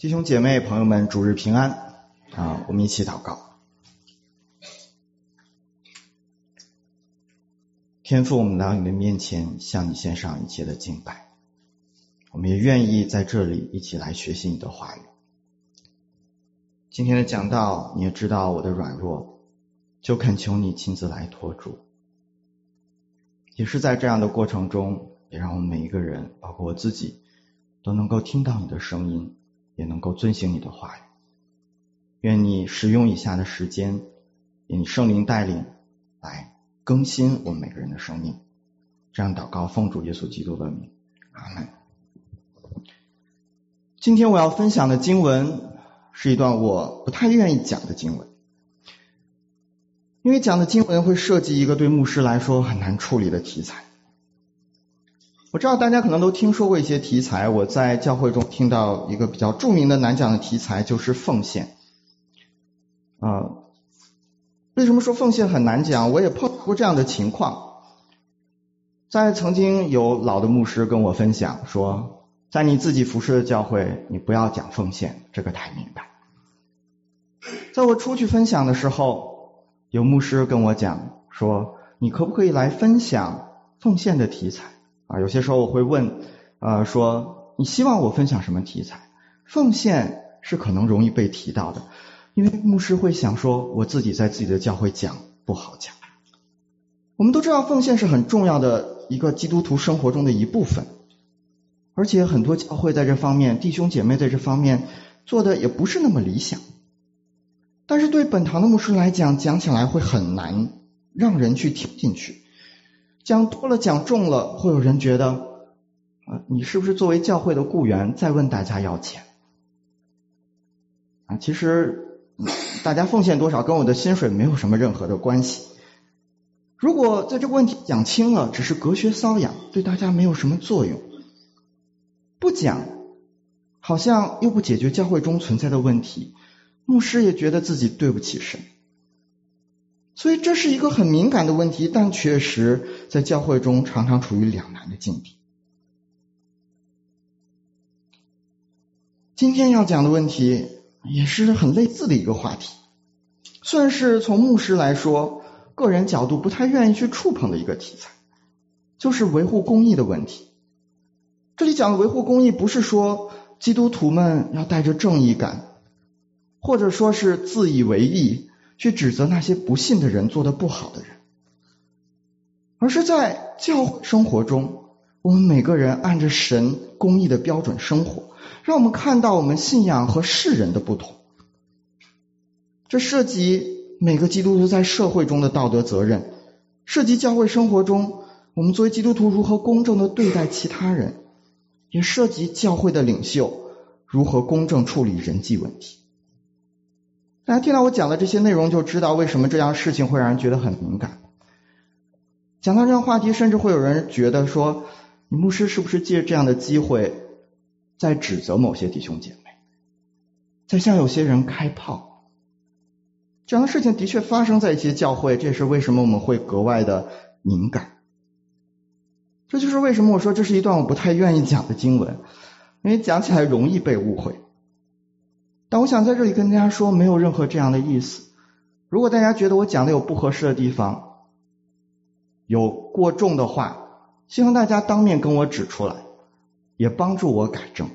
弟兄姐妹朋友们，主日平安我们一起祷告。天父，我们来到你的面前，向你献上一切的敬拜。我们也愿意在这里一起来学习你的话语。今天的讲道，你也知道我的软弱，就恳求你亲自来托住。也是在这样的过程中，也让我们每一个人，包括我自己，都能够听到你的声音，也能够遵行你的话语。愿你使用以下的时间，以你圣灵带领来更新我们每个人的生命。这样祷告，奉主耶稣基督的名，阿们。今天我要分享的经文是一段我不太愿意讲的经文，因为讲的经文会涉及一个对牧师来说很难处理的题材。我知道大家可能都听说过一些题材，我在教会中听到一个比较著名的难讲的题材就是奉献。为什么说奉献很难讲？我也碰过这样的情况。曾经有老的牧师跟我分享说，在你自己服侍的教会，你不要讲奉献，这个太敏感。在我出去分享的时候，有牧师跟我讲说，你可不可以来分享奉献的题材？有些时候我会问说你希望我分享什么题材？奉献是可能容易被提到的，因为牧师会想说我自己在自己的教会讲不好讲。我们都知道奉献是很重要的一个基督徒生活中的一部分，而且很多教会在这方面，弟兄姐妹在这方面做的也不是那么理想。但是对本堂的牧师来讲，讲起来会很难让人去听进去。讲多了讲重了，会有人觉得你是不是作为教会的雇员再问大家要钱其实大家奉献多少跟我的薪水没有什么任何的关系。如果在这个问题讲清了，只是隔靴搔痒，对大家没有什么作用。不讲好像又不解决教会中存在的问题，牧师也觉得自己对不起神。所以这是一个很敏感的问题，但确实在教会中常常处于两难的境地。今天要讲的问题也是很类似的一个话题，算是从牧师来说，个人角度不太愿意去触碰的一个题材，就是维护公义的问题。这里讲的维护公义，不是说基督徒们要带着正义感，或者说是自以为义去指责那些不信的人做得不好的人，而是在教会生活中，我们每个人按着神公义的标准生活，让我们看到我们信仰和世人的不同。这涉及每个基督徒在社会中的道德责任，涉及教会生活中我们作为基督徒如何公正地对待其他人，也涉及教会的领袖如何公正处理人际问题。大家听到我讲的这些内容，就知道为什么这样事情会让人觉得很敏感。讲到这样话题，甚至会有人觉得说，你牧师是不是借这样的机会在指责某些弟兄姐妹，在向有些人开炮。这样的事情的确发生在一些教会，这也是为什么我们会格外的敏感。这就是为什么我说这是一段我不太愿意讲的经文，因为讲起来容易被误会。但我想在这里跟大家说，没有任何这样的意思。如果大家觉得我讲的有不合适的地方，有过重的话，希望大家当面跟我指出来，也帮助我改正。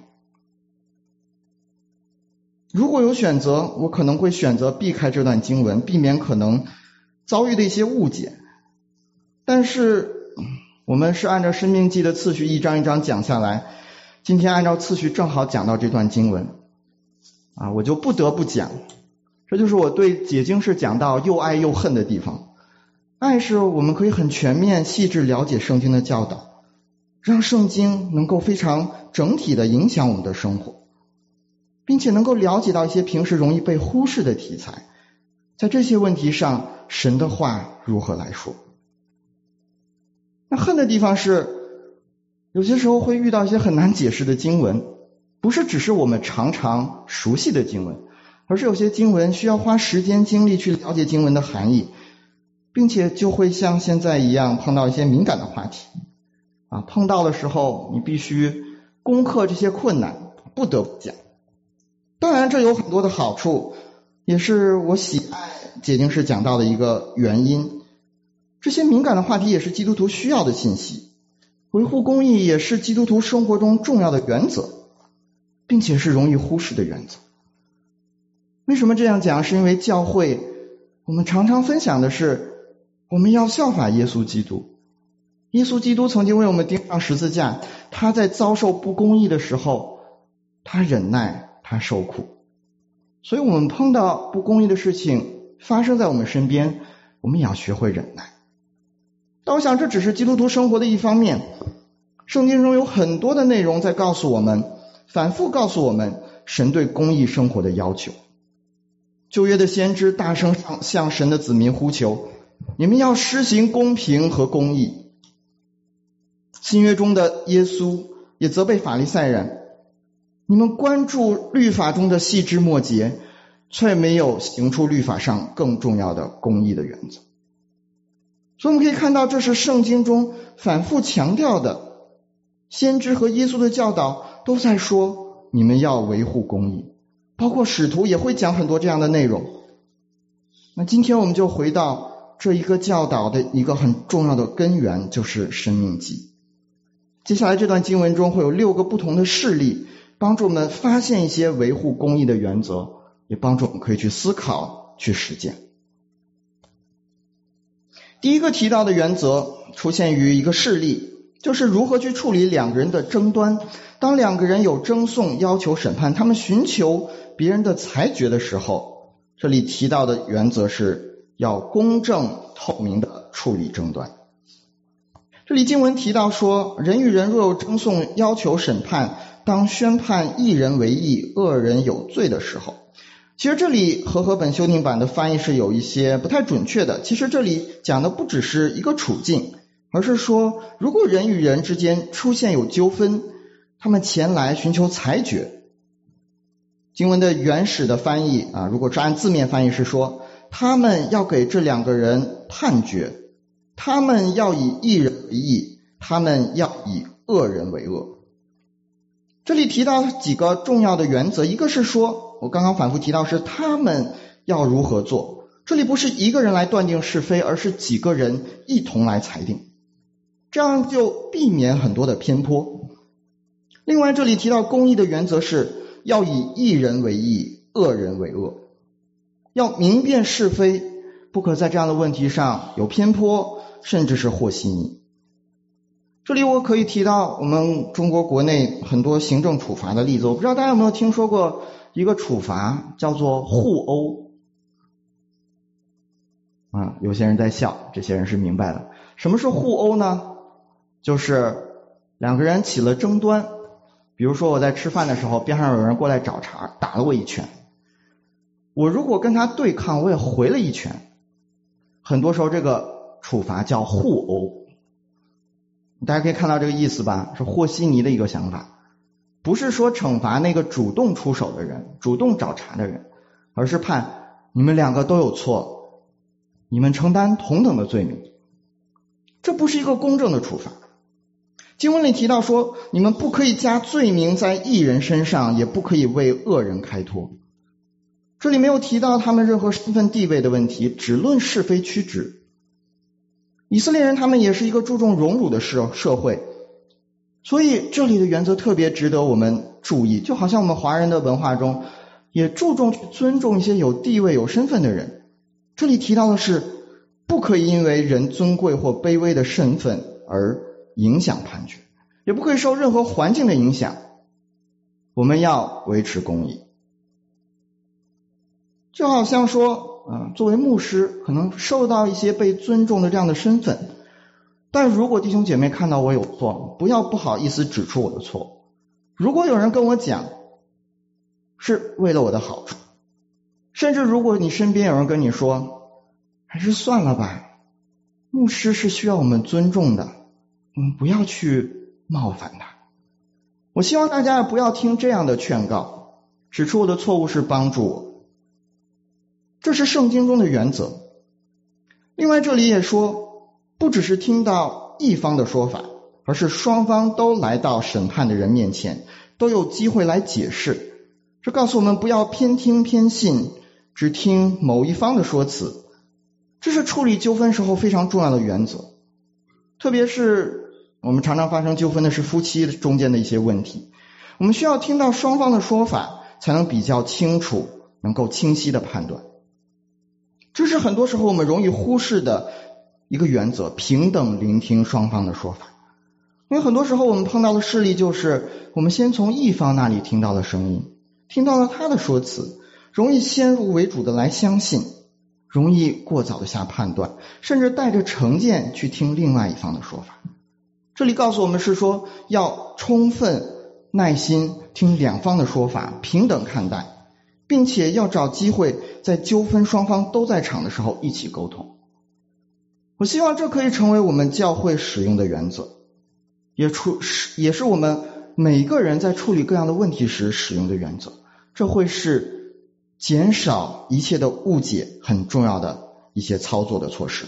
如果有选择，我可能会选择避开这段经文，避免可能遭遇的一些误解。但是我们是按照申命记的次序一章一章讲下来，今天按照次序正好讲到这段经文我就不得不讲。这就是我对解经士讲到又爱又恨的地方。爱是我们可以很全面细致了解圣经的教导，让圣经能够非常整体的影响我们的生活，并且能够了解到一些平时容易被忽视的题材，在这些问题上神的话如何来说。那恨的地方是有些时候会遇到一些很难解释的经文，不是只是我们常常熟悉的经文，而是有些经文需要花时间精力去了解经文的含义，并且就会像现在一样碰到一些敏感的话题碰到的时候你必须攻克这些困难，不得不讲。 当然这有很多的好处，也是我喜爱解经师讲到的一个原因。这些敏感的话题也是基督徒需要的信息，维护公义也是基督徒生活中重要的原则，并且是容易忽视的原则。为什么这样讲？是因为教会我们常常分享的是我们要效法耶稣基督。耶稣基督曾经为我们钉上十字架，他在遭受不公义的时候，他忍耐，他受苦。所以我们碰到不公义的事情发生在我们身边，我们也要学会忍耐。但我想这只是基督徒生活的一方面，圣经中有很多的内容在告诉我们，反复告诉我们神对公义生活的要求。旧约的先知大声向神的子民呼求，你们要施行公平和公义。新约中的耶稣也责备法利赛人，你们关注律法中的细枝末节，却没有行出律法上更重要的公义的原则。所以我们可以看到，这是圣经中反复强调的，先知和耶稣的教导都在说你们要维护公义，包括使徒也会讲很多这样的内容。那今天我们就回到这一个教导的一个很重要的根源，就是申命记。接下来这段经文中会有6个不同的事例，帮助我们发现一些维护公义的原则，也帮助我们可以去思考，去实践。第一个提到的原则出现于一个事例，就是如何去处理两个人的争端。当两个人有争讼要求审判，他们寻求别人的裁决的时候，这里提到的原则是要公正透明的处理争端。这里经文提到说，人与人若有争讼要求审判，当宣判一人为义，恶人有罪的时候。其实这里和合本修订版的翻译是有一些不太准确的。其实这里讲的不只是一个处境，而是说如果人与人之间出现有纠纷，他们前来寻求裁决。经文的原始的翻译如果是按字面翻译是说，他们要给这两个人判决，他们要以义人为义，他们要以恶人为恶。这里提到几个重要的原则，一个是说，我刚刚反复提到是他们要如何做，这里不是一个人来断定是非，而是几个人一同来裁定，这样就避免很多的偏颇。另外这里提到公义的原则是要以义人为义，恶人为恶，要明辨是非，不可在这样的问题上有偏颇，甚至是和稀泥。这里我可以提到我们中国国内很多行政处罚的例子，我不知道大家有没有听说过一个处罚叫做互殴有些人在笑，这些人是明白的。什么是互殴呢？就是两个人起了争端，比如说我在吃饭的时候，边上有人过来找茬，打了我一拳，我如果跟他对抗，我也回了一拳，很多时候这个处罚叫互殴。大家可以看到这个意思吧，是和稀泥的一个想法，不是说惩罚那个主动出手的人，主动找茬的人，而是判你们两个都有错，你们承担同等的罪名。这不是一个公正的处罚。经文里提到说，你们不可以加罪名在义人身上，也不可以为恶人开脱。这里没有提到他们任何身份地位的问题，只论是非曲直。以色列人他们也是一个注重荣辱的社会，所以这里的原则特别值得我们注意。就好像我们华人的文化中也注重去尊重一些有地位有身份的人，这里提到的是不可以因为人尊贵或卑微的身份而影响判决，也不可以受任何环境的影响，我们要维持公义。就好像说作为牧师可能受到一些被尊重的这样的身份，但如果弟兄姐妹看到我有错，不要不好意思指出我的错。如果有人跟我讲是为了我的好处，甚至如果你身边有人跟你说还是算了吧，牧师是需要我们尊重的，我们不要去冒犯他。我希望大家不要听这样的劝告，指出我的错误是帮助我，这是圣经中的原则。另外这里也说，不只是听到一方的说法，而是双方都来到审判的人面前，都有机会来解释。 这告诉我们不要偏听偏信，只听某一方的说辞，这是处理纠纷时候非常重要的原则。特别是我们常常发生纠纷的是夫妻中间的一些问题，我们需要听到双方的说法，才能比较清楚，能够清晰的判断。这是很多时候我们容易忽视的一个原则，平等聆听双方的说法。因为很多时候我们碰到的事例就是我们先从一方那里听到了声音，听到了他的说辞，容易先入为主的来相信，容易过早的下判断，甚至带着成见去听另外一方的说法。这里告诉我们是说要充分耐心听两方的说法，平等看待，并且要找机会在纠纷双方都在场的时候一起沟通。我希望这可以成为我们教会使用的原则，也是我们每个人在处理各样的问题时使用的原则。这会是减少一切的误解很重要的一些操作的措施。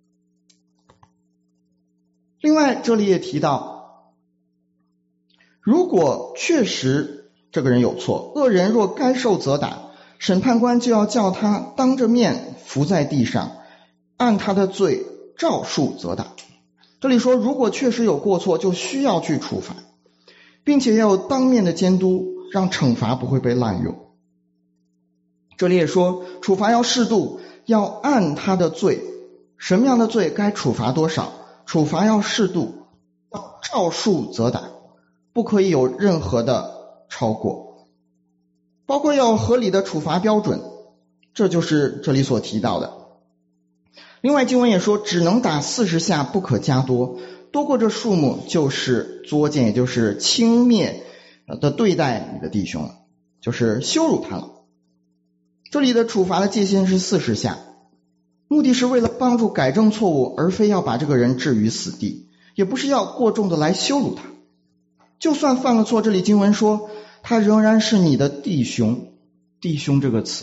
另外这里也提到，如果确实这个人有错，恶人若该受责打，审判官就要叫他当着面伏在地上，按他的罪照数责打。这里说如果确实有过错，就需要去处罚，并且要有当面的监督，让惩罚不会被滥用。这里也说处罚要适度，要按他的罪，什么样的罪该处罚多少，处罚要适度，要照数责打，不可以有任何的超过，包括要有合理的处罚标准，这就是这里所提到的。另外经文也说只能打40下，不可加多，多过这数目就是作践，也就是轻蔑的对待你的弟兄了，就是羞辱他了。这里的处罚的界限是40下，目的是为了帮助改正错误，而非要把这个人置于死地，也不是要过重的来羞辱他。就算犯了错，这里经文说他仍然是你的弟兄，弟兄这个词，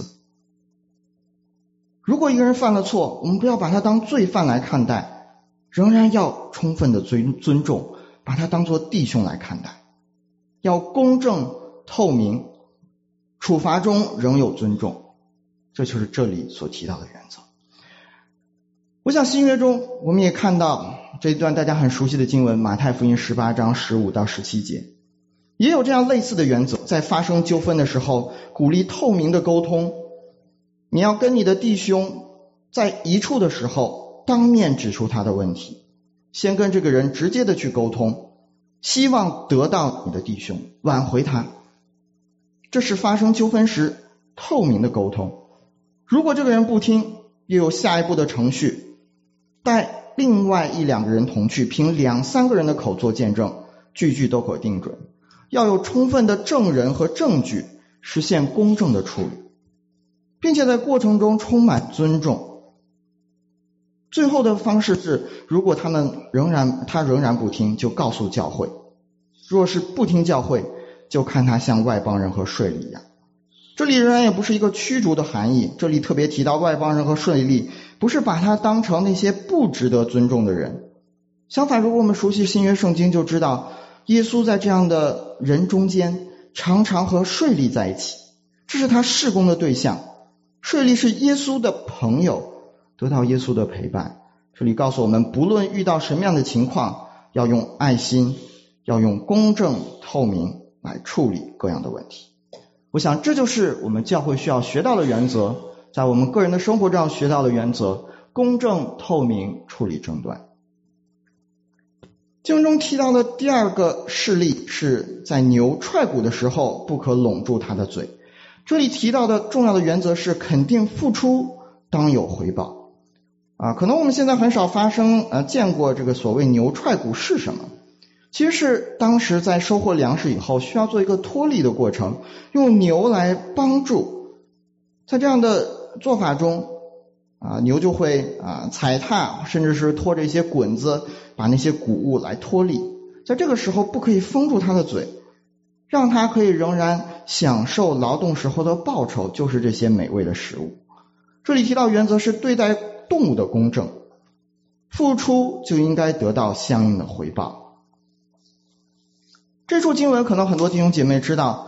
如果一个人犯了错，我们不要把他当罪犯来看待，仍然要充分的尊重，把他当作弟兄来看待，要公正透明，处罚中仍有尊重，这就是这里所提到的原则。我想新约中我们也看到这一段大家很熟悉的经文，马太福音18章15到17节，也有这样类似的原则。在发生纠纷的时候，鼓励透明的沟通，你要跟你的弟兄在一处的时候当面指出他的问题，先跟这个人直接的去沟通，希望得到你的弟兄，挽回他。这是发生纠纷时透明的沟通。如果这个人不听，又有下一步的程序，带另外1-2个人同去，凭2-3个人的口做见证，句句都可定准，要有充分的证人和证据，实现公正的处理，并且在过程中充满尊重。最后的方式是，如果他仍然不听，就告诉教会，若是不听教会，就看他像外邦人和税吏一样。这里仍然也不是一个驱逐的含义，这里特别提到外邦人和税吏，不是把他当成那些不值得尊重的人。相反，如果我们熟悉新约圣经，就知道耶稣在这样的人中间常常和税吏在一起，这是他事工的对象。税吏是耶稣的朋友，得到耶稣的陪伴。这里告诉我们，不论遇到什么样的情况，要用爱心，要用公正透明来处理各样的问题。我想这就是我们教会需要学到的原则，在我们个人的生活上学到的原则，公正透明处理争端。经文中提到的第2个事例是在牛踹骨的时候不可拢住他的嘴。这里提到的重要的原则是肯定付出当有回报。可能我们现在很少见过这个所谓牛踹骨是什么。其实是当时在收获粮食以后，需要做一个脱粒的过程，用牛来帮助。在这样的做法中，牛就会踩踏，甚至是拖着一些滚子，把那些谷物来脱粒。在这个时候不可以封住它的嘴，让它可以仍然享受劳动时候的报酬，就是这些美味的食物。这里提到原则是对待动物的公正，付出就应该得到相应的回报。这处经文可能很多弟兄姐妹知道，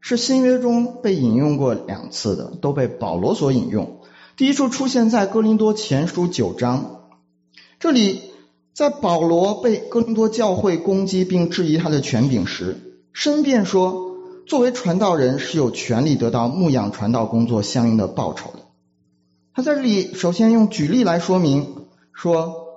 是新约中被引用过2次的，都被保罗所引用。第一处出现在哥林多前书9章，这里在保罗被哥林多教会攻击并质疑他的权柄时，申辩说作为传道人是有权利得到牧养传道工作相应的报酬的。他在这里首先用举例来说明，说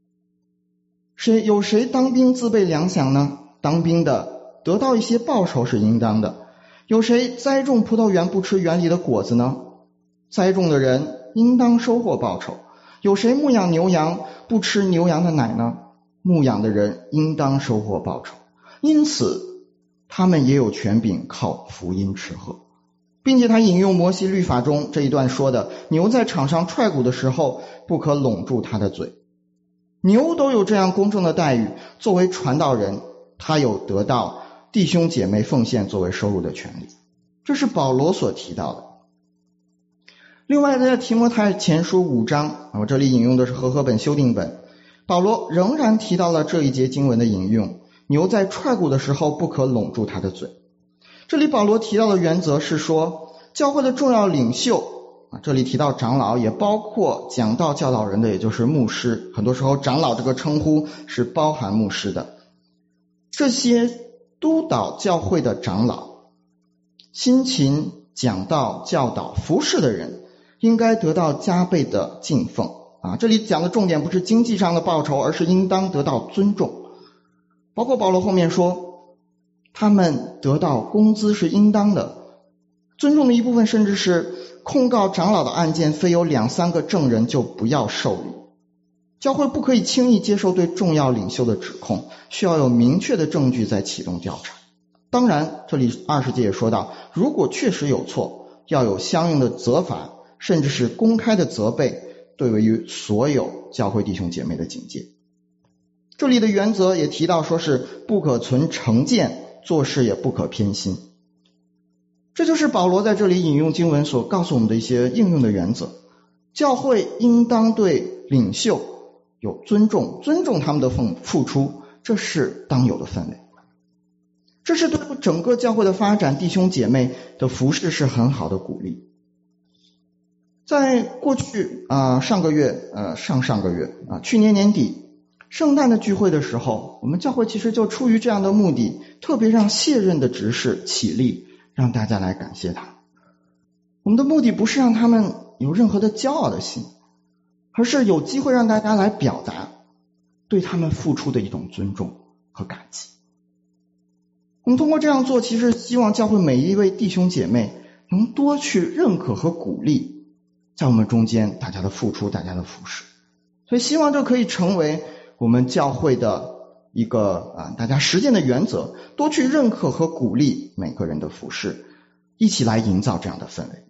有谁当兵自备粮饷呢？当兵的得到一些报酬是应当的。有谁栽种葡萄园不吃园里的果子呢？栽种的人应当收获报酬。有谁牧养牛羊不吃牛羊的奶呢？牧养的人应当收获报酬。因此他们也有权柄靠福音吃喝。并且他引用摩西律法中这一段说的，牛在场上踹鼓的时候不可拢住他的嘴。牛都有这样公正的待遇，作为传道人他有得到弟兄姐妹奉献作为收入的权利，这是保罗所提到的。另外在提摩太前书5章，我这里引用的是和合本修订本，保罗仍然提到了这一节经文的引用，牛在踹鼓的时候不可拢住他的嘴。这里保罗提到的原则是说，教会的重要领袖，这里提到长老也包括讲道教导人的，也就是牧师，很多时候长老这个称呼是包含牧师的。这些督导教会的长老，辛勤讲道教导服侍的人，应该得到加倍的敬奉这里讲的重点不是经济上的报酬，而是应当得到尊重。包括保罗后面说他们得到工资是应当的，尊重的一部分甚至是控告长老的案件非有2-3个证人就不要受理。教会不可以轻易接受对重要领袖的指控，需要有明确的证据再启动调查。当然这里20节也说到，如果确实有错，要有相应的责罚，甚至是公开的责备，对于所有教会弟兄姐妹的警戒。这里的原则也提到说是不可存成见，做事也不可偏心。这就是保罗在这里引用经文所告诉我们的一些应用的原则。教会应当对领袖有尊重，尊重他们的付出，这是当有的氛围。这是对整个教会的发展，弟兄姐妹的服事是很好的鼓励。在过去上个月上个月去年年底圣诞的聚会的时候，我们教会其实就出于这样的目的，特别让卸任的执事起立，让大家来感谢他。我们的目的不是让他们有任何的骄傲的心，而是有机会让大家来表达对他们付出的一种尊重和感激。我们通过这样做，其实希望教会每一位弟兄姐妹能多去认可和鼓励在我们中间大家的付出，大家的服侍。所以希望这可以成为我们教会的一个大家实践的原则，多去认可和鼓励每个人的服侍，一起来营造这样的氛围。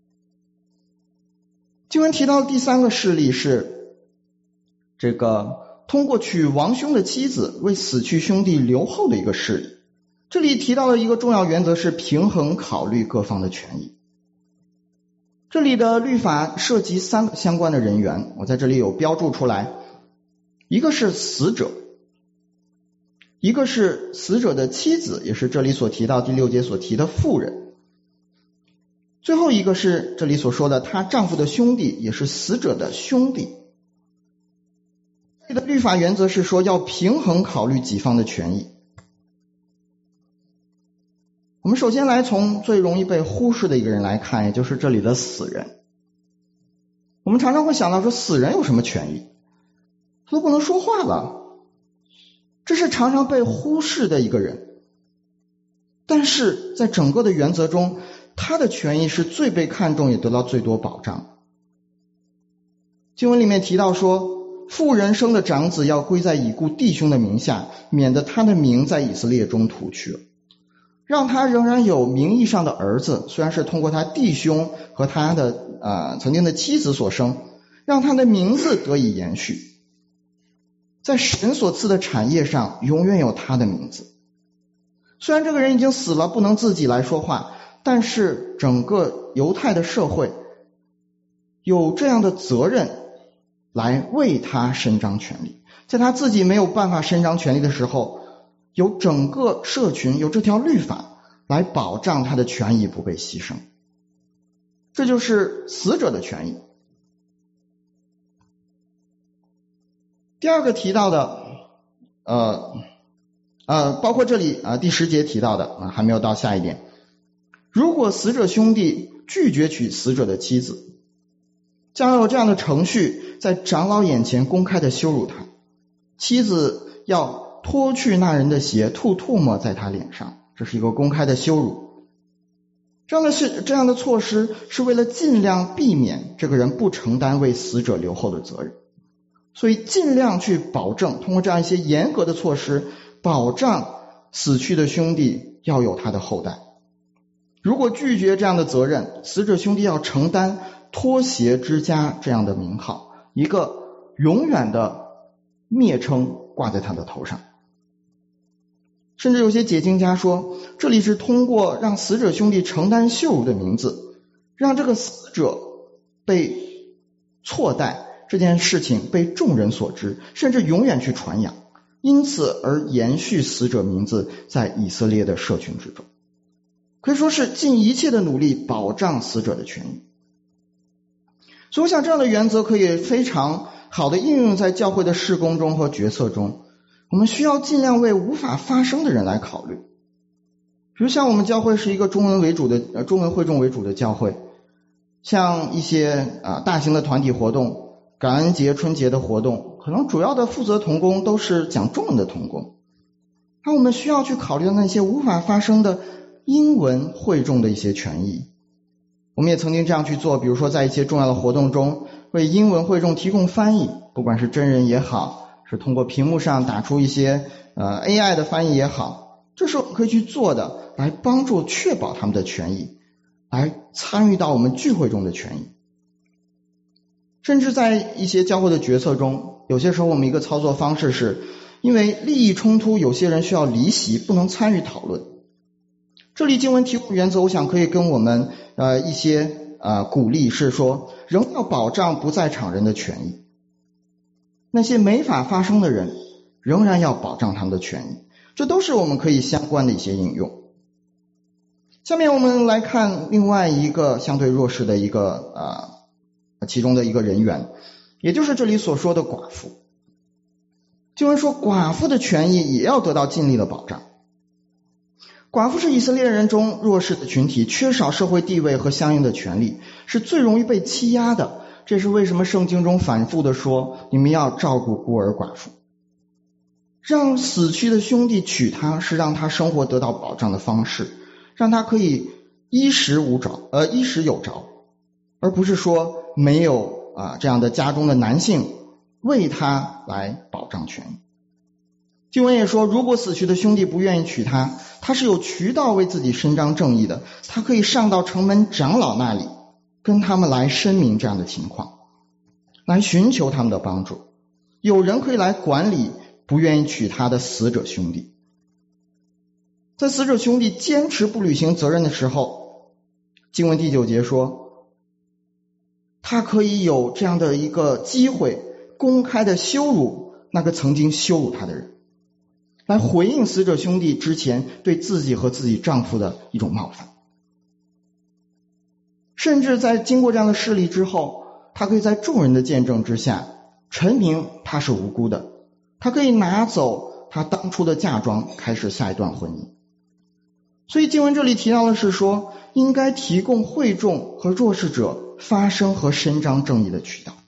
经文提到的第3个事例是这个通过娶王兄的妻子为死去兄弟留后的一个事例。这里提到的一个重要原则是平衡考虑各方的权益。这里的律法涉及3个相关的人员，我在这里有标注出来，一个是死者，一个是死者的妻子，也是这里所提到第6节所提的妇人，最后一个是这里所说的她丈夫的兄弟，也是死者的兄弟。这里的律法原则是说要平衡考虑己方的权益。我们首先来从最容易被忽视的一个人来看，也就是这里的死人。我们常常会想到说，死人有什么权益？他都不能说话了，这是常常被忽视的一个人。但是在整个的原则中，他的权益是最被看重也得到最多保障。经文里面提到说，妇人生的长子要归在已故弟兄的名下，免得他的名在以色列中涂去了。让他仍然有名义上的儿子，虽然是通过他弟兄和他的曾经的妻子所生，让他的名字得以延续。在神所赐的产业上永远有他的名字。虽然这个人已经死了，不能自己来说话，但是整个犹太的社会有这样的责任来为他伸张权利。在他自己没有办法伸张权利的时候，有整个社群有这条律法来保障他的权益不被牺牲。这就是死者的权益。第二个提到的包括这里第10节提到的还没有到下一点。如果死者兄弟拒绝娶死者的妻子，将有这样的程序在长老眼前公开的羞辱他，妻子要脱去那人的鞋，吐唾沫在他脸上，这是一个公开的羞辱。这样的措施是为了尽量避免这个人不承担为死者留后的责任，所以尽量去保证，通过这样一些严格的措施，保障死去的兄弟要有他的后代。如果拒绝这样的责任，死者兄弟要承担脱鞋之家这样的名号，一个永远的蔑称挂在他的头上。甚至有些解经家说，这里是通过让死者兄弟承担羞辱的名字，让这个死者被错待这件事情被众人所知，甚至永远去传扬，因此而延续死者名字在以色列的社群之中，可以说是尽一切的努力保障死者的权益。所以我想这样的原则可以非常好的应用在教会的事工中和决策中。我们需要尽量为无法发声的人来考虑。比如像我们教会是一个中文会众为主的教会，像一些大型的团体活动，感恩节、春节的活动，可能主要的负责同工都是讲中文的同工。那我们需要去考虑那些无法发声的英文会众的一些权益。我们也曾经这样去做，比如说在一些重要的活动中为英文会众提供翻译，不管是真人也好，是通过屏幕上打出一些AI 的翻译也好，这是我们可以去做的，来帮助确保他们的权益，来参与到我们聚会中的权益。甚至在一些教会的决策中，有些时候我们一个操作方式是因为利益冲突，有些人需要离席，不能参与讨论。这里经文提供原则，我想可以跟我们一些鼓励，是说仍要保障不在场人的权益。那些没法发声的人仍然要保障他们的权益，这都是我们可以相关的一些应用。下面我们来看另外一个相对弱势的一个其中的一个人员，也就是这里所说的寡妇。经文说寡妇的权益也要得到尽力的保障。寡妇是以色列人中弱势的群体，缺少社会地位和相应的权利，是最容易被欺压的。这是为什么圣经中反复的说你们要照顾孤儿寡妇。让死去的兄弟娶她，是让他生活得到保障的方式，让他可以衣食有着，而不是说没有这样的家中的男性为他来保障权益。经文也说，如果死去的兄弟不愿意娶她，他是有渠道为自己伸张正义的，他可以上到城门长老那里，跟他们来申明这样的情况，来寻求他们的帮助。有人可以来管理不愿意娶她的死者兄弟。在死者兄弟坚持不履行责任的时候，经文第9节说，他可以有这样的一个机会，公开的羞辱那个曾经羞辱他的人，来回应死者兄弟之前对自己和自己丈夫的一种冒犯。甚至在经过这样的事例之后，他可以在众人的见证之下陈明他是无辜的，他可以拿走他当初的嫁妆，开始下一段婚姻。所以经文这里提到的是说，应该提供会众和弱势者发声和伸张正义的渠道。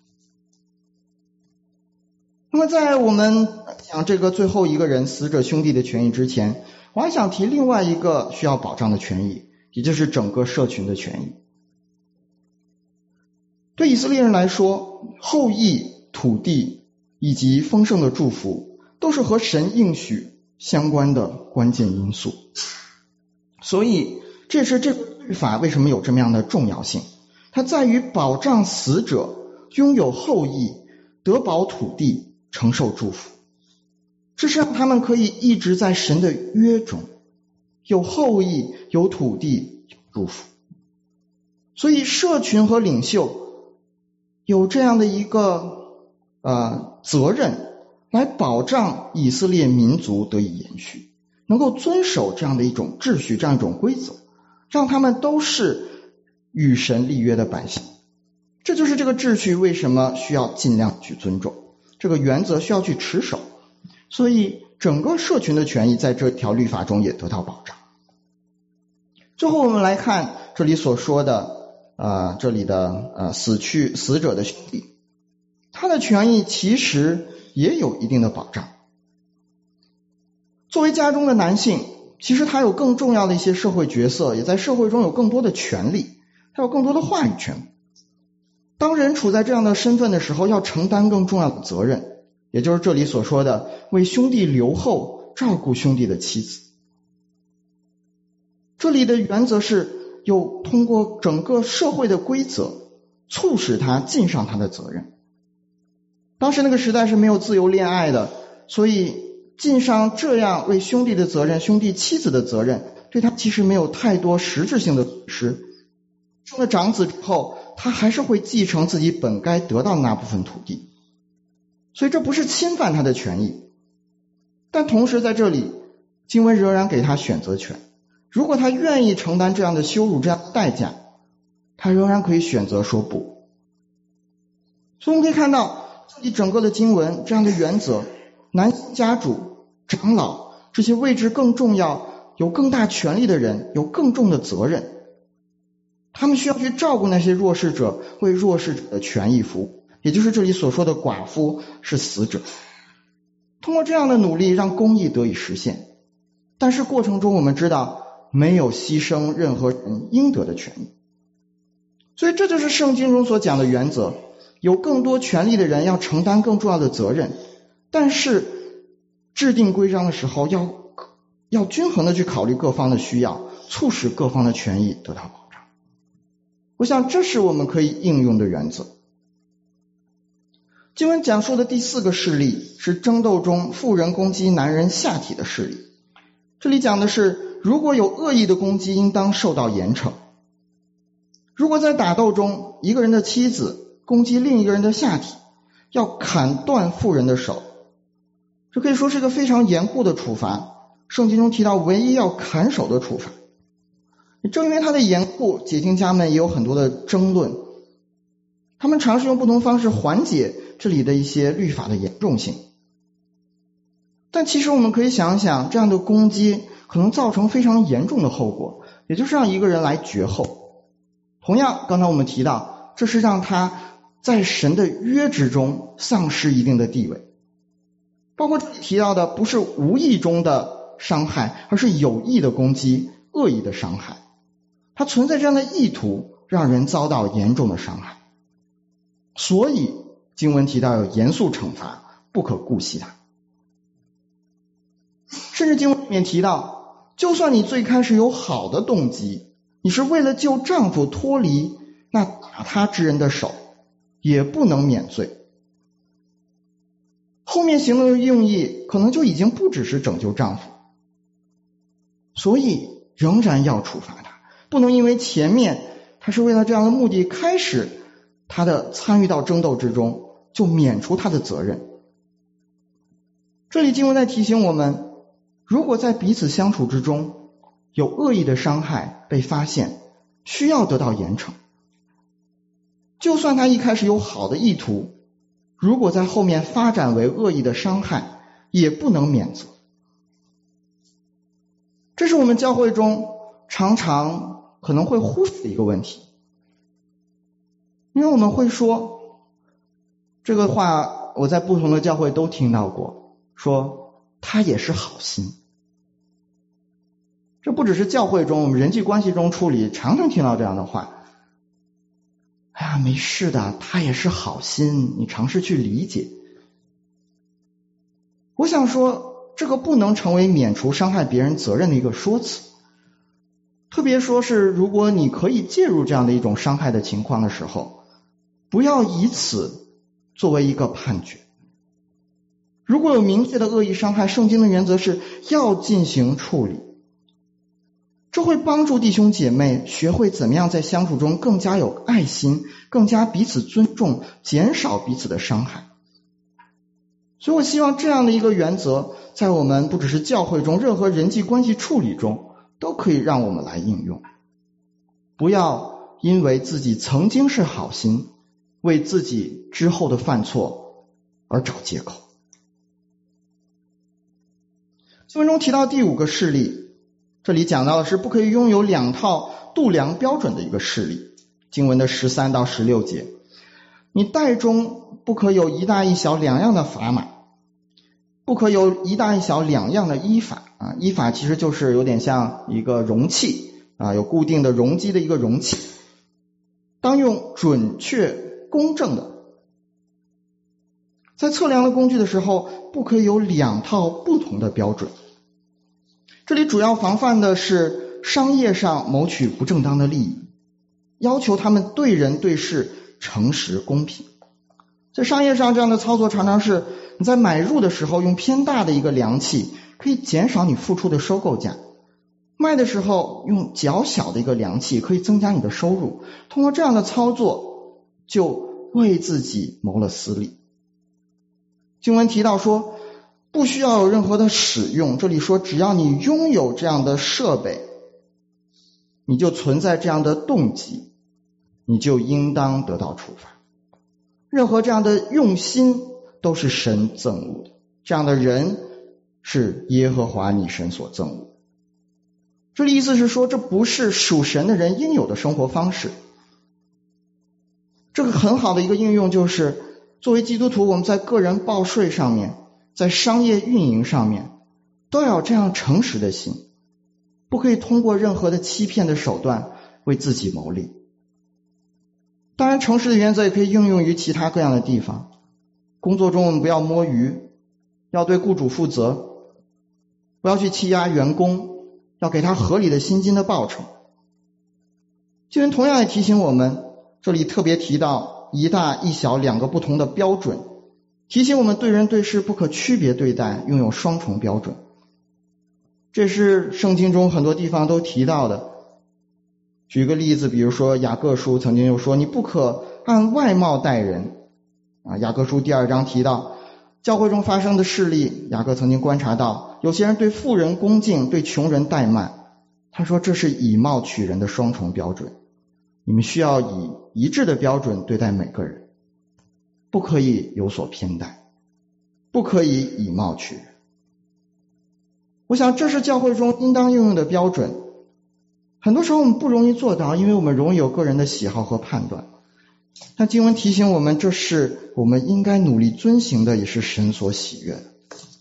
那么在我们讲这个最后一个人死者兄弟的权益之前，我还想提另外一个需要保障的权益，也就是整个社群的权益。对以色列人来说，后裔、土地以及丰盛的祝福都是和神应许相关的关键因素。所以这是这个律法为什么有这么样的重要性，它在于保障死者拥有后裔，得保土地，承受祝福。这是让他们可以一直在神的约中，有后裔，有土地，有祝福。所以社群和领袖有这样的一个责任，来保障以色列民族得以延续， 能够遵守这样的一种秩序，这样一种规则，让他们都是与神立约的百姓。这就是这个秩序为什么需要尽量去尊重，这个原则需要去持守，所以整个社群的权益在这条律法中也得到保障。最后我们来看这里所说的这里的死者的兄弟，他的权益其实也有一定的保障。作为家中的男性，其实他有更重要的一些社会角色，也在社会中有更多的权利，他有更多的话语权。当人处在这样的身份的时候，要承担更重要的责任，也就是这里所说的为兄弟留后，照顾兄弟的妻子。这里的原则是有通过整个社会的规则促使他尽上他的责任。当时那个时代是没有自由恋爱的，所以尽上这样为兄弟的责任，兄弟妻子的责任，对他其实没有太多实质性的损失。生了长子之后，他还是会继承自己本该得到的那部分土地，所以这不是侵犯他的权益。但同时在这里经文仍然给他选择权，如果他愿意承担这样的羞辱，这样的代价，他仍然可以选择说不。所以我们可以看到这里整个的经文这样的原则，男性家主、长老这些位置更重要、有更大权力的人有更重的责任，他们需要去照顾那些弱势者，为弱势者的权益服务，也就是这里所说的寡妇是死者。通过这样的努力让公义得以实现，但是过程中我们知道没有牺牲任何人应得的权益。所以这就是圣经中所讲的原则，有更多权力的人要承担更重要的责任，但是制定规章的时候要均衡的去考虑各方的需要，促使各方的权益得到保障。我想这是我们可以应用的原则。经文讲述的第4个事例是争斗中妇人攻击男人下体的事例。这里讲的是，如果有恶意的攻击，应当受到严惩。如果在打斗中，一个人的妻子攻击另一个人的下体，要砍断妇人的手，这可以说是一个非常严酷的处罚。圣经中提到唯一要砍手的处罚。正因为它的严酷，解经家们也有很多的争论，他们尝试用不同方式缓解这里的一些律法的严重性。但其实我们可以想想，这样的攻击可能造成非常严重的后果，也就是让一个人来绝后。同样，刚才我们提到，这是让他在神的约之中丧失一定的地位。包括这里提到的不是无意中的伤害，而是有意的攻击，恶意的伤害。它存在这样的意图，让人遭到严重的伤害。所以经文提到有严肃惩罚，不可姑息它。甚至经文里面提到，就算你最开始有好的动机，你是为了救丈夫脱离那打他之人的手，也不能免罪。后面行动的用意可能就已经不只是拯救丈夫，所以仍然要处罚他，不能因为前面他是为了这样的目的开始他的参与到争斗之中，就免除他的责任。这里经文在提醒我们，如果在彼此相处之中有恶意的伤害被发现，需要得到严惩。就算他一开始有好的意图，如果在后面发展为恶意的伤害，也不能免责。这是我们教会中常常可能会忽视的一个问题。因为我们会说，这个话我在不同的教会都听到过，说他也是好心。这不只是教会中，我们人际关系中处理常常听到这样的话。哎呀，没事的，他也是好心，你尝试去理解。我想说，这个不能成为免除伤害别人责任的一个说辞。特别说是如果你可以介入这样的一种伤害的情况的时候，不要以此作为一个判决。如果有明确的恶意伤害，圣经的原则是要进行处理。这会帮助弟兄姐妹学会怎么样在相处中更加有爱心，更加彼此尊重，减少彼此的伤害。 所以我希望这样的一个原则在我们不只是教会中，任何人际关系处理中都可以让我们来应用。不要因为自己曾经是好心，为自己之后的犯错而找借口。经文中提到第5个事例，这里讲到的是不可以拥有2套度量标准的一个事例。经文的13到16节，你袋中不可有一大一小2样的砝码，不可有一大一小2样的衣法衣法其实就是有点像一个容器有固定的容积的一个容器，当用准确公正的。在测量的工具的时候，不可以有2套不同的标准。这里主要防范的是商业上谋取不正当的利益，要求他们对人对事诚实公平。在商业上，这样的操作常常是你在买入的时候用偏大的一个量器，可以减少你付出的收购价，卖的时候用较小的一个量器，可以增加你的收入。通过这样的操作就为自己谋了私利。经文提到说不需要有任何的使用，这里说只要你拥有这样的设备，你就存在这样的动机，你就应当得到处罚。任何这样的用心都是神憎恶的，这样的人是耶和华你神所憎恶。这里意思是说，这不是属神的人应有的生活方式。这个很好的一个应用就是，作为基督徒，我们在个人报税上面，在商业运营上面，都要有这样诚实的心，不可以通过任何的欺骗的手段为自己谋利。当然，诚实的原则也可以应用于其他各样的地方。工作中我们不要摸鱼，要对雇主负责，不要去欺压员工，要给他合理的薪金的报酬。经文同样也提醒我们，这里特别提到一大一小2个不同的标准，提醒我们对人对事不可区别对待，拥有双重标准。这是圣经中很多地方都提到的。举个例子，比如说雅各书曾经又说，你不可按外貌待人雅各书第2章提到教会中发生的事例，雅各曾经观察到有些人对富人恭敬，对穷人怠慢。他说这是以貌取人的双重标准，你们需要以一致的标准对待每个人，不可以有所偏待，不可以以貌取人。我想这是教会中应当应用的标准。很多时候我们不容易做到，因为我们容易有个人的喜好和判断。但经文提醒我们，这是我们应该努力遵行的，也是神所喜悦的。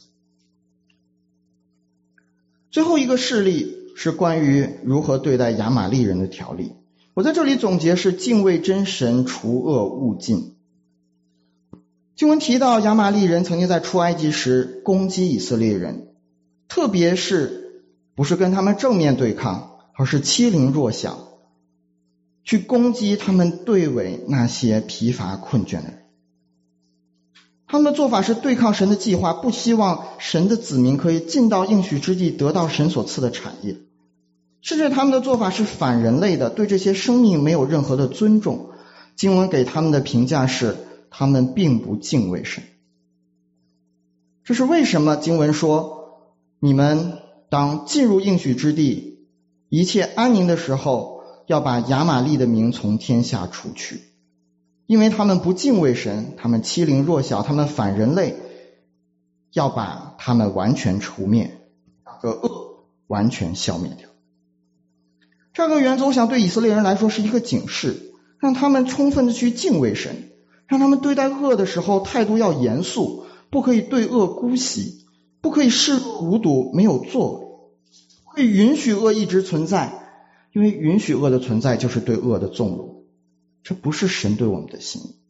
最后一个事例是关于如何对待亚玛力人的条例。我在这里总结是敬畏真神，除恶务尽。经文提到亚玛力人曾经在出埃及时攻击以色列人，特别是不是跟他们正面对抗，而是欺凌弱小，去攻击他们队尾那些疲乏困倦的人。他们的做法是对抗神的计划，不希望神的子民可以进到应许之地，得到神所赐的产业。甚至他们的做法是反人类的，对这些生命没有任何的尊重。经文给他们的评价是，他们并不敬畏神。这是为什么经文说，你们当进入应许之地，一切安宁的时候，要把亚玛力的名从天下除去。因为他们不敬畏神，他们欺凌弱小，他们反人类，要把他们完全除灭，把这恶完全消灭掉。这个原则我想对以色列人来说是一个警示，让他们充分的去敬畏神，让他们对待恶的时候态度要严肃，不可以对恶姑息，不可以视若无睹，没有作为，不可以允许恶一直存在，因为允许恶的存在就是对恶的纵容。这不是神对我们的心意。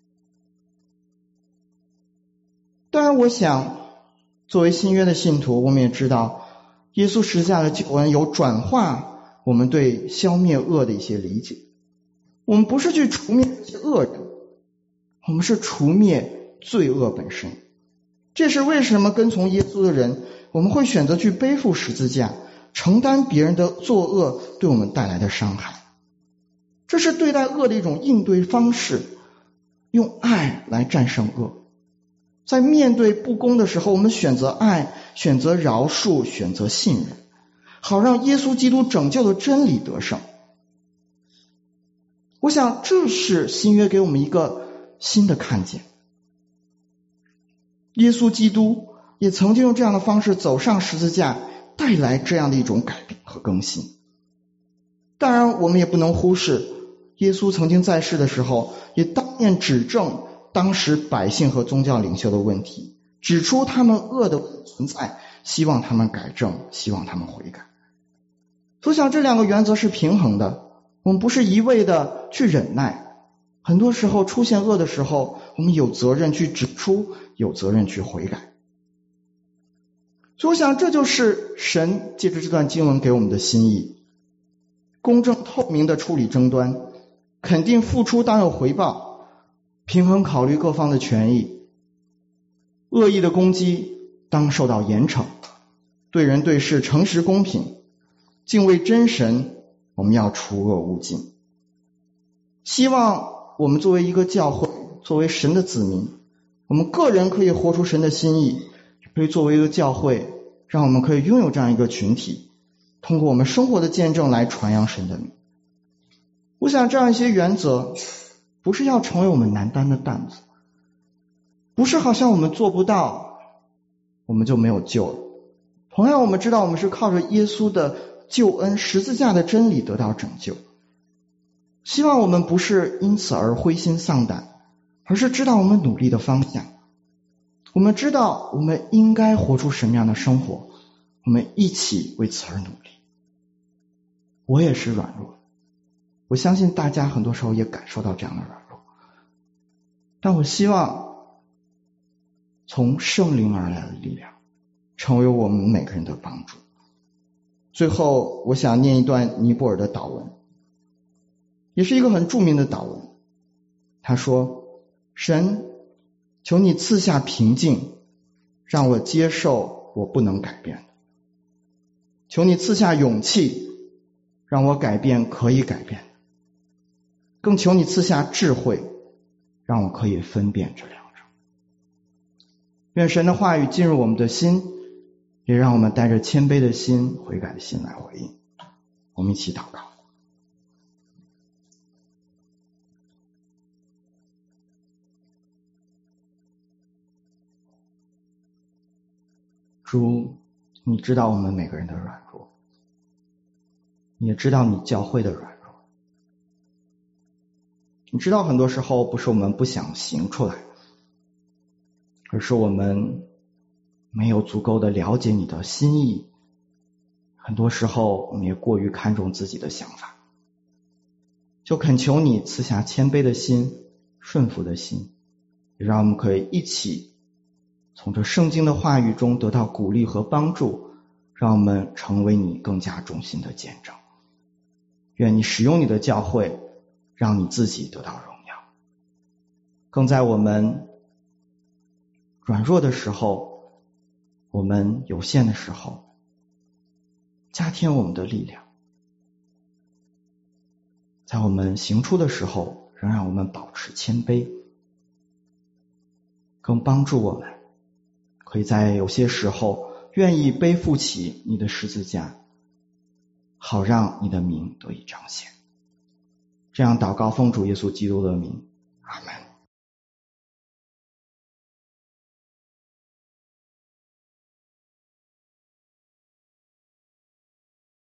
当然我想作为新约的信徒，我们也知道耶稣十字架的救恩有转化我们对消灭恶的一些理解。我们不是去除灭这些恶人，我们是除灭罪恶本身。这是为什么跟从耶稣的人，我们会选择去背负十字架，承担别人的作恶对我们带来的伤害。这是对待恶的一种应对方式，用爱来战胜恶。 在面对不公的时候，我们选择爱，选择饶恕，选择信任，好让耶稣基督拯救的真理得胜。我想这是新约给我们一个新的看见。耶稣基督也曾经用这样的方式走上十字架，带来这样的一种改变和更新。当然我们也不能忽视，耶稣曾经在世的时候也当面指正当时百姓和宗教领袖的问题，指出他们恶的存在，希望他们改正，希望他们悔改。所以想这两个原则是平衡的，我们不是一味的去忍耐，很多时候出现恶的时候，我们有责任去指出，有责任去悔改。所以我想这就是神借着这段经文给我们的心意，公正透明的处理争端，肯定付出当有回报，平衡考虑各方的权益，恶意的攻击当受到严惩，对人对事诚实公平，敬畏真神，我们要除恶务尽。希望我们作为一个教会，作为神的子民，我们个人可以活出神的心意，可以作为一个教会，让我们可以拥有这样一个群体，通过我们生活的见证来传扬神的名。我想这样一些原则不是要成为我们难担的担子，不是好像我们做不到我们就没有救了。同样我们知道我们是靠着耶稣的救恩，十字架的真理得到拯救。希望我们不是因此而灰心丧胆，而是知道我们努力的方向，我们知道我们应该活出什么样的生活，我们一起为此而努力。我也是软弱，我相信大家很多时候也感受到这样的软弱，但我希望从圣灵而来的力量成为我们每个人的帮助。最后我想念一段尼泊尔的祷文，也是一个很著名的祷文。他说，神，求你赐下平静，让我接受我不能改变的，求你赐下勇气，让我改变可以改变的，更求你赐下智慧，让我可以分辨这两者。愿神的话语进入我们的心，也让我们带着谦卑的心、悔改的心来回应。我们一起祷告。主，你知道我们每个人的软弱，你也知道你教会的软弱，你知道很多时候不是我们不想行出来，而是我们没有足够的了解你的心意，很多时候我们也过于看重自己的想法。就恳求你赐下谦卑的心、顺服的心，也让我们可以一起从这圣经的话语中得到鼓励和帮助，让我们成为你更加忠心的见证。愿你使用你的教会，让你自己得到荣耀。更在我们软弱的时候，我们有限的时候，加添我们的力量。在我们行出的时候，仍让我们保持谦卑，更帮助我们可以在有些时候愿意背负起你的十字架，好让你的名得以彰显。这样祷告奉主耶稣基督的名，阿们。